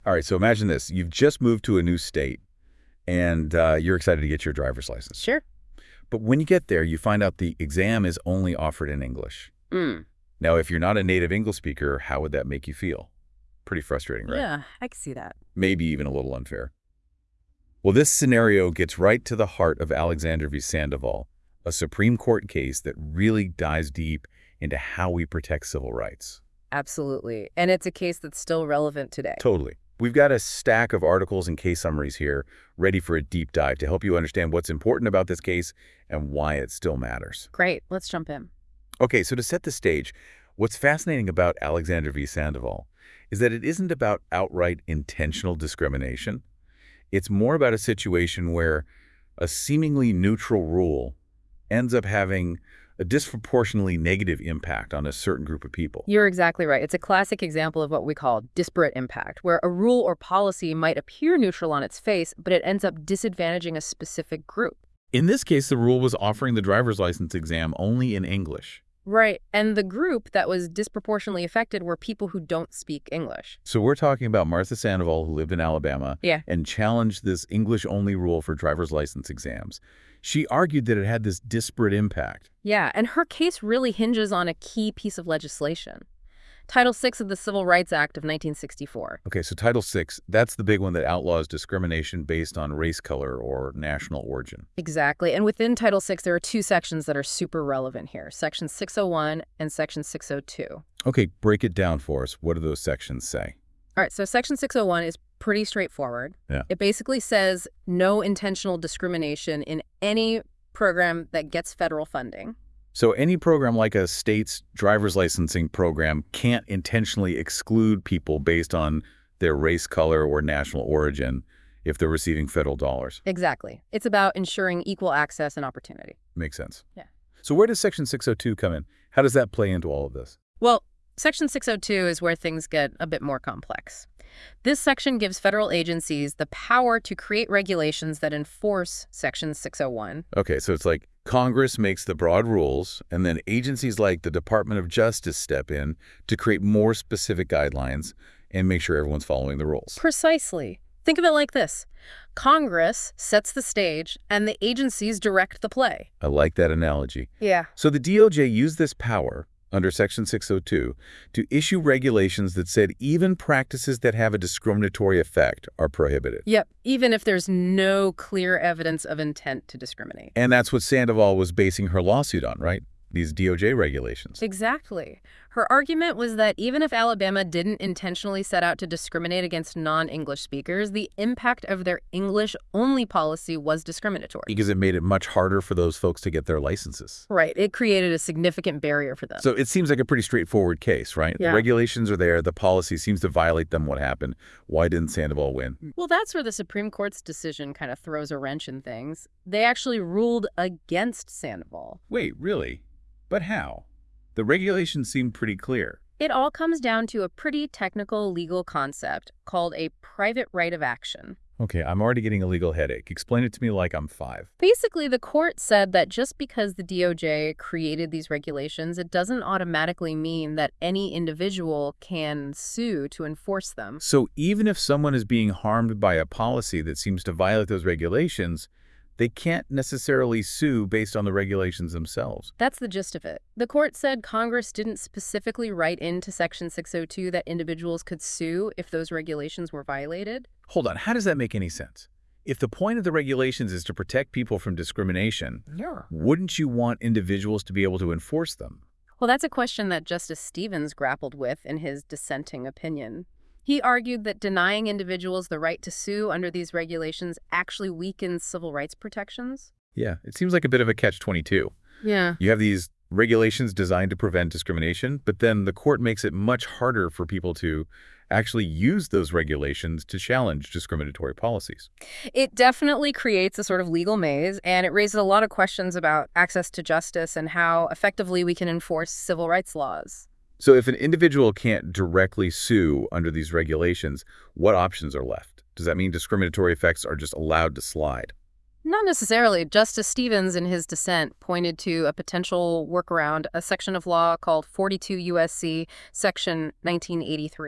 All right, so imagine this. You've just moved to a new state, and you're excited to get your driver's license. Sure. But when you get there, you find out the exam is only offered in English. Mm. Now, if you're not a native English speaker, how would that make you feel? Pretty frustrating, right? Yeah, I can see that. Maybe even a little unfair. Well, this scenario gets right to the heart of Alexander v. Sandoval, a Supreme Court case that really dives deep into how we protect civil rights. Absolutely. And it's a case that's still relevant today. Totally. We've got a stack of articles and case summaries here ready for a deep dive to help you understand what's important about this case and why it still matters. Great. Let's jump in. Okay, so to set the stage, what's fascinating about Alexander v. Sandoval is that it isn't about outright intentional discrimination. It's more about a situation where a seemingly neutral rule ends up having a disproportionately negative impact on a certain group of people. You're exactly right. It's a classic example of what we call disparate impact, where a rule or policy might appear neutral on its face, but it ends up disadvantaging a specific group. In this case, the rule was offering the driver's license exam only in English. Right. And the group that was disproportionately affected were people who don't speak English. So we're talking about Martha Sandoval, who lived in Alabama, Yeah. and challenged this English-only rule for driver's license exams. She argued that it had this disparate impact. Yeah, and her case really hinges on a key piece of legislation. Title VI of the Civil Rights Act of 1964. Okay, so Title VI, that's the big one that outlaws discrimination based on race, color, or national origin. Exactly. And within Title VI, there are two sections that are super relevant here, Section 601 and Section 602. Okay, break it down for us. What do those sections say? All right, so Section 601 is pretty straightforward. Yeah. It basically says no intentional discrimination in any program that gets federal funding. So any program like a state's driver's licensing program can't intentionally exclude people based on their race, color, or national origin if they're receiving federal dollars. Exactly. It's about ensuring equal access and opportunity. Makes sense. Yeah. So where does Section 602 come in? How does that play into all of this? Well, Section 602 is where things get a bit more complex. This section gives federal agencies the power to create regulations that enforce Section 601. Okay, so it's like Congress makes the broad rules, and then agencies like the Department of Justice step in to create more specific guidelines and make sure everyone's following the rules. Precisely. Think of it like this. Congress sets the stage, and the agencies direct the play. I like that analogy. Yeah. So the DOJ used this power under Section 602 to issue regulations that said even practices that have a discriminatory effect are prohibited. Yep, even if there's no clear evidence of intent to discriminate. And that's what Sandoval was basing her lawsuit on, right? These DOJ regulations. Exactly. Her argument was that even if Alabama didn't intentionally set out to discriminate against non-English speakers, the impact of their English-only policy was discriminatory. Because it made it much harder for those folks to get their licenses. Right. It created a significant barrier for them. So it seems like a pretty straightforward case, right? Yeah. The regulations are there. The policy seems to violate them. What happened? Why didn't Sandoval win? Well, that's where the Supreme Court's decision kind of throws a wrench in things. They actually ruled against Sandoval. Wait, really? But how? The regulations seem pretty clear. It all comes down to a pretty technical legal concept called a private right of action. Okay, I'm already getting a legal headache. Explain it to me like I'm 5. Basically, the court said that just because the DOJ created these regulations, it doesn't automatically mean that any individual can sue to enforce them. So even if someone is being harmed by a policy that seems to violate those regulations, they can't necessarily sue based on the regulations themselves. That's the gist of it. The court said Congress didn't specifically write into Section 602 that individuals could sue if those regulations were violated. Hold on, how does that make any sense? If the point of the regulations is to protect people from discrimination, wouldn't you want individuals to be able to enforce them? Well, that's a question that Justice Stevens grappled with in his dissenting opinion. He argued that denying individuals the right to sue under these regulations actually weakens civil rights protections. Yeah, it seems like a bit of a catch-22. Yeah. You have these regulations designed to prevent discrimination, but then the court makes it much harder for people to actually use those regulations to challenge discriminatory policies. It definitely creates a sort of legal maze, and it raises a lot of questions about access to justice and how effectively we can enforce civil rights laws. So if an individual can't directly sue under these regulations, what options are left? Does that mean discriminatory effects are just allowed to slide? Not necessarily. Justice Stevens, in his dissent, pointed to a potential workaround, a section of law called 42 U.S.C. Section 1983.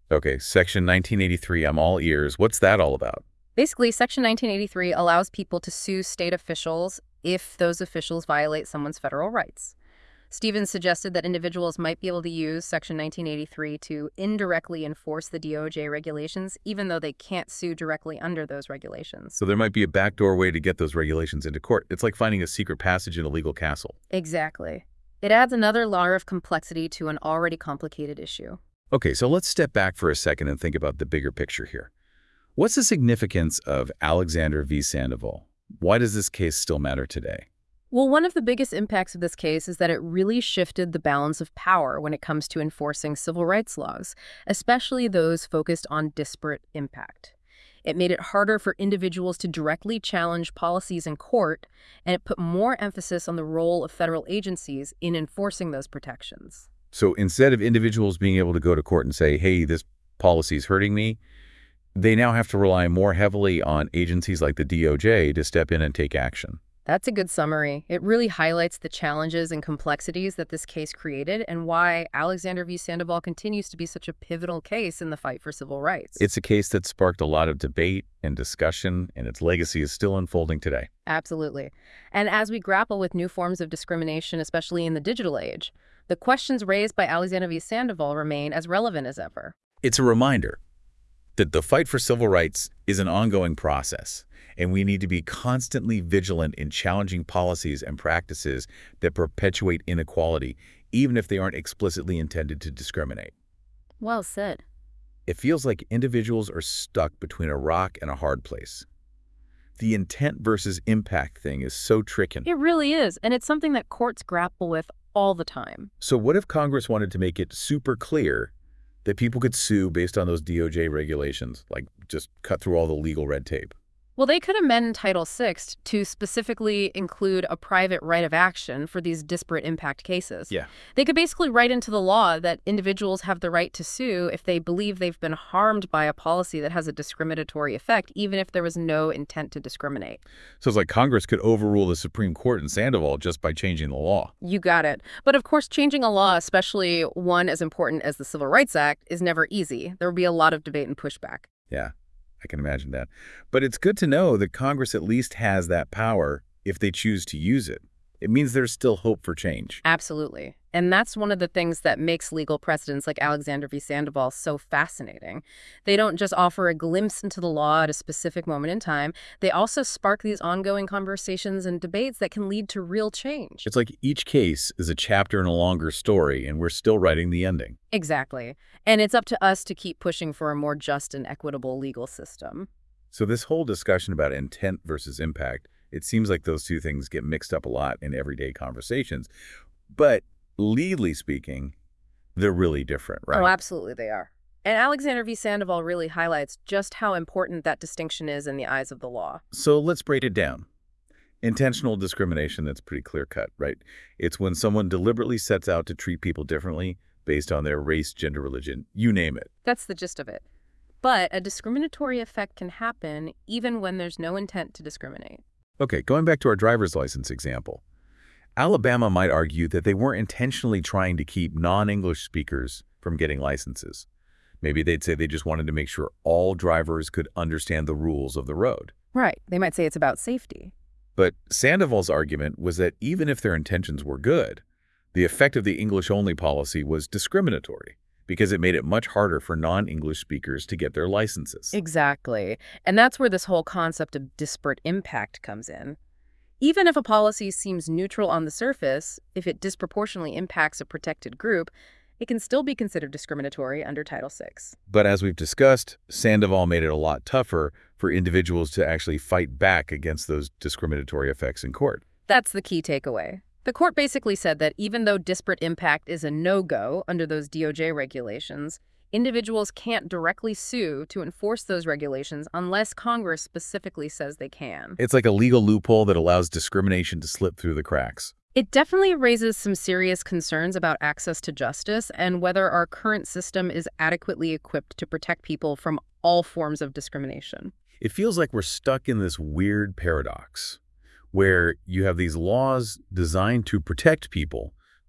Okay, Section 1983, I'm all ears. What's that all about? Basically, Section 1983 allows people to sue state officials if those officials violate someone's federal rights. Stevens suggested that individuals might be able to use Section 1983 to indirectly enforce the DOJ regulations, even though they can't sue directly under those regulations. So there might be a backdoor way to get those regulations into court. It's like finding a secret passage in a legal castle. Exactly. It adds another layer of complexity to an already complicated issue. Okay, so let's step back for a second and think about the bigger picture here. What's the significance of Alexander v. Sandoval? Why does this case still matter today? Well, one of the biggest impacts of this case is that it really shifted the balance of power when it comes to enforcing civil rights laws, especially those focused on disparate impact. It made it harder for individuals to directly challenge policies in court, and it put more emphasis on the role of federal agencies in enforcing those protections. So instead of individuals being able to go to court and say, hey, this policy is hurting me, they now have to rely more heavily on agencies like the DOJ to step in and take action. That's a good summary. It really highlights the challenges and complexities that this case created and why Alexander v. Sandoval continues to be such a pivotal case in the fight for civil rights. It's a case that sparked a lot of debate and discussion, and its legacy is still unfolding today. Absolutely. And as we grapple with new forms of discrimination, especially in the digital age, the questions raised by Alexander v. Sandoval remain as relevant as ever. It's a reminder that the fight for civil rights is an ongoing process, and we need to be constantly vigilant in challenging policies and practices that perpetuate inequality, even if they aren't explicitly intended to discriminate. Well said. It feels like individuals are stuck between a rock and a hard place. The intent versus impact thing is so tricky. It really is, and it's something that courts grapple with all the time. So what if Congress wanted to make it super clear that people could sue based on those DOJ regulations, like just cut through all the legal red tape? Well, they could amend Title VI to specifically include a private right of action for these disparate impact cases. Yeah. They could basically write into the law that individuals have the right to sue if they believe they've been harmed by a policy that has a discriminatory effect, even if there was no intent to discriminate. So it's like Congress could overrule the Supreme Court in Sandoval just by changing the law. You got it. But of course, changing a law, especially one as important as the Civil Rights Act, is never easy. There will be a lot of debate and pushback. Yeah, I can imagine that. But it's good to know that Congress at least has that power if they choose to use it. It means there's still hope for change. Absolutely. And that's one of the things that makes legal precedents like Alexander v. Sandoval so fascinating. They don't just offer a glimpse into the law at a specific moment in time. They also spark these ongoing conversations and debates that can lead to real change. It's like each case is a chapter in a longer story, and we're still writing the ending. Exactly. And it's up to us to keep pushing for a more just and equitable legal system. So this whole discussion about intent versus impact, it seems like those two things get mixed up a lot in everyday conversations. But legally speaking, they're really different, right? Oh, absolutely they are. And Alexander v. Sandoval really highlights just how important that distinction is in the eyes of the law. So let's break it down. Intentional discrimination, that's pretty clear-cut, right? It's when someone deliberately sets out to treat people differently based on their race, gender, religion, you name it. That's the gist of it. But a discriminatory effect can happen even when there's no intent to discriminate. Okay, going back to our driver's license example. Alabama might argue that they weren't intentionally trying to keep non-English speakers from getting licenses. Maybe they'd say they just wanted to make sure all drivers could understand the rules of the road. Right. They might say it's about safety. But Sandoval's argument was that even if their intentions were good, the effect of the English-only policy was discriminatory because it made it much harder for non-English speakers to get their licenses. Exactly. And that's where this whole concept of disparate impact comes in. Even if a policy seems neutral on the surface, if it disproportionately impacts a protected group, it can still be considered discriminatory under Title VI. But as we've discussed, Sandoval made it a lot tougher for individuals to actually fight back against those discriminatory effects in court. That's the key takeaway. The court basically said that even though disparate impact is a no-go under those DOJ regulations, individuals can't directly sue to enforce those regulations unless Congress specifically says they can. It's like a legal loophole that allows discrimination to slip through the cracks. It definitely raises some serious concerns about access to justice and whether our current system is adequately equipped to protect people from all forms of discrimination. It feels like we're stuck in this weird paradox where you have these laws designed to protect people,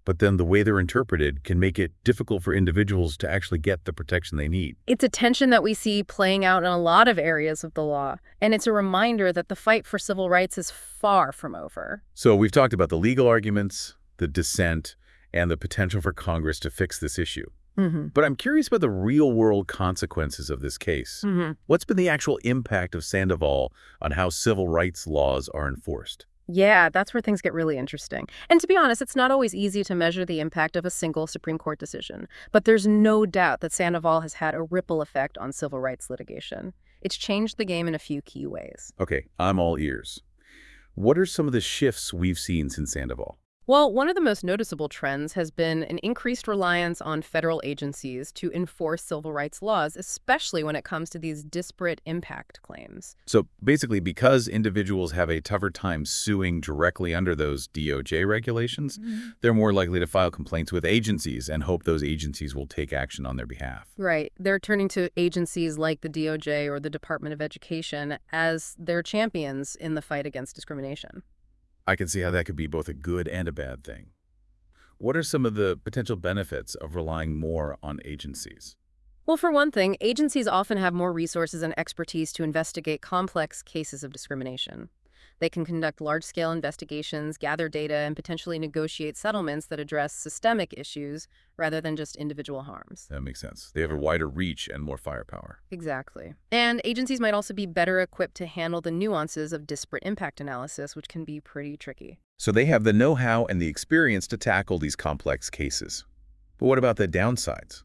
but then the way they're interpreted can make it difficult for individuals to actually get the protection they need. It's a tension that we see playing out in a lot of areas of the law, and it's a reminder that the fight for civil rights is far from over. So we've talked about the legal arguments, the dissent, and the potential for Congress to fix this issue. But I'm curious about the real-world consequences of this case. What's been the actual impact of Sandoval on how civil rights laws are enforced? Yeah, that's where things get really interesting. And to be honest, it's not always easy to measure the impact of a single Supreme Court decision. But there's no doubt that Sandoval has had a ripple effect on civil rights litigation. It's changed the game in a few key ways. Okay, I'm all ears. What are some of the shifts we've seen since Sandoval? Well, one of the most noticeable trends has been an increased reliance on federal agencies to enforce civil rights laws, especially when it comes to these disparate impact claims. So basically, because individuals have a tougher time suing directly under those DOJ regulations, they're more likely to file complaints with agencies and hope those agencies will take action on their behalf. Right. They're turning to agencies like the DOJ or the Department of Education as their champions in the fight against discrimination. I can see how that could be both a good and a bad thing. What are some of the potential benefits of relying more on agencies? Well, for one thing, agencies often have more resources and expertise to investigate complex cases of discrimination. They can conduct large-scale investigations, gather data, and potentially negotiate settlements that address systemic issues rather than just individual harms. That makes sense. They have a wider reach and more firepower. Exactly. And agencies might also be better equipped to handle the nuances of disparate impact analysis, which can be pretty tricky. So they have the know-how and the experience to tackle these complex cases. But what about the downsides?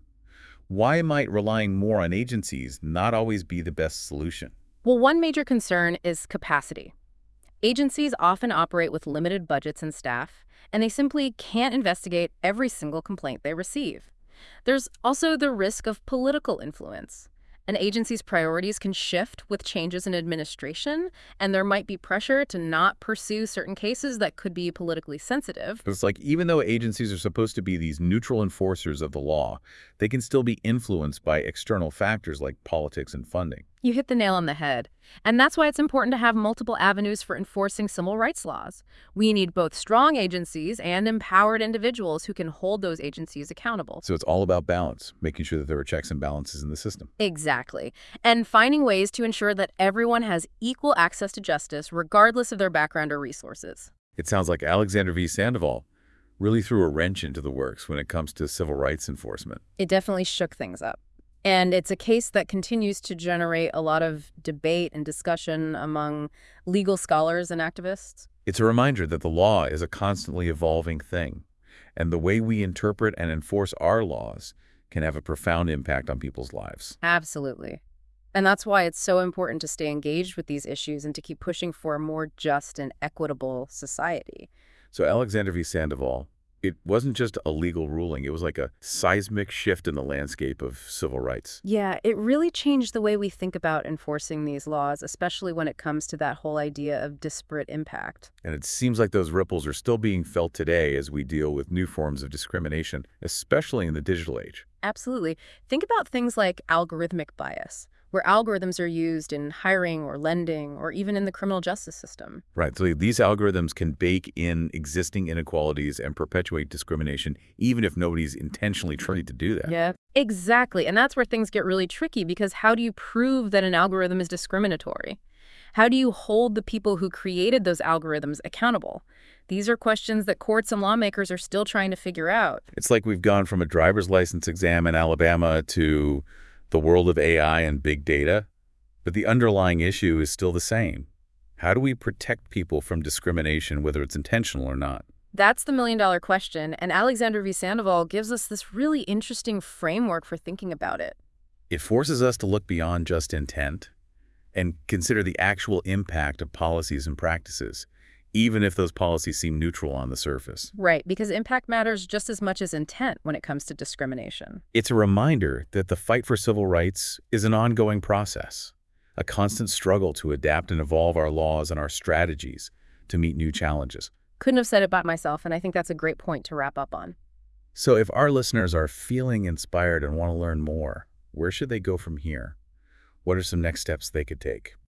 Why might relying more on agencies not always be the best solution? Well, one major concern is capacity. Agencies often operate with limited budgets and staff, and they simply can't investigate every single complaint they receive. There's also the risk of political influence. An agency's priorities can shift with changes in administration, and there might be pressure to not pursue certain cases that could be politically sensitive. It's like even though agencies are supposed to be these neutral enforcers of the law, they can still be influenced by external factors like politics and funding. You hit the nail on the head. And that's why it's important to have multiple avenues for enforcing civil rights laws. We need both strong agencies and empowered individuals who can hold those agencies accountable. So it's all about balance, making sure that there are checks and balances in the system. Exactly. And finding ways to ensure that everyone has equal access to justice regardless of their background or resources. It sounds like Alexander v. Sandoval really threw a wrench into the works when it comes to civil rights enforcement. It definitely shook things up. And it's a case that continues to generate a lot of debate and discussion among legal scholars and activists. It's a reminder that the law is a constantly evolving thing, and the way we interpret and enforce our laws can have a profound impact on people's lives. Absolutely. And that's why it's so important to stay engaged with these issues and to keep pushing for a more just and equitable society. So Alexander v. Sandoval, it wasn't just a legal ruling. It was like a seismic shift in the landscape of civil rights. Yeah, it really changed the way we think about enforcing these laws, especially when it comes to that whole idea of disparate impact. And it seems like those ripples are still being felt today as we deal with new forms of discrimination, especially in the digital age. Absolutely. Think about things like algorithmic bias, where algorithms are used in hiring or lending or even in the criminal justice system. Right. So these algorithms can bake in existing inequalities and perpetuate discrimination, even if nobody's intentionally trying to do that. Yeah, exactly. And that's where things get really tricky, because how do you prove that an algorithm is discriminatory? How do you hold the people who created those algorithms accountable? These are questions that courts and lawmakers are still trying to figure out. It's like we've gone from a driver's license exam in Alabama to the world of AI and big data, but the underlying issue is still the same. How do we protect people from discrimination, whether it's intentional or not? That's the million-dollar question, and Alexander v. Sandoval gives us this really interesting framework for thinking about it. It forces us to look beyond just intent and consider the actual impact of policies and practices, even if those policies seem neutral on the surface. Right, because impact matters just as much as intent when it comes to discrimination. It's a reminder that the fight for civil rights is an ongoing process, a constant struggle to adapt and evolve our laws and our strategies to meet new challenges. Couldn't have said it by myself, and I think that's a great point to wrap up on. So if our listeners are feeling inspired and want to learn more, where should they go from here? What are some next steps they could take?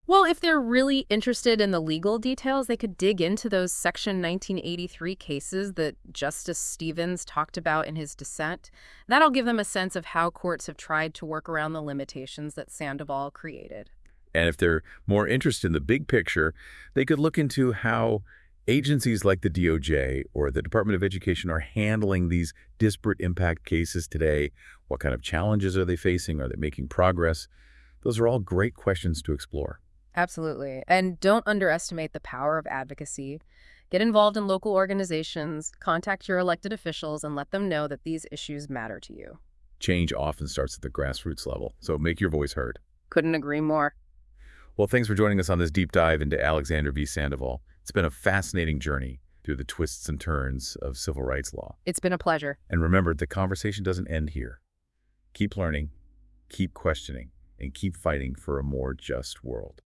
Well, if they're really interested in the legal details, they could dig into those Section 1983 cases that Justice Stevens talked about in his dissent. That'll give them a sense of how courts have tried to work around the limitations that Sandoval created. And if they're more interested in the big picture, they could look into how agencies like the DOJ or the Department of Education are handling these disparate impact cases today. What kind of challenges are they facing? Are they making progress? Those are all great questions to explore. Absolutely. And don't underestimate the power of advocacy. Get involved in local organizations, contact your elected officials, and let them know that these issues matter to you. Change often starts at the grassroots level, so make your voice heard. Couldn't agree more. Well, thanks for joining us on this deep dive into Alexander v. Sandoval. It's been a fascinating journey through the twists and turns of civil rights law. It's been a pleasure. And remember, the conversation doesn't end here. Keep learning, keep questioning, and keep fighting for a more just world.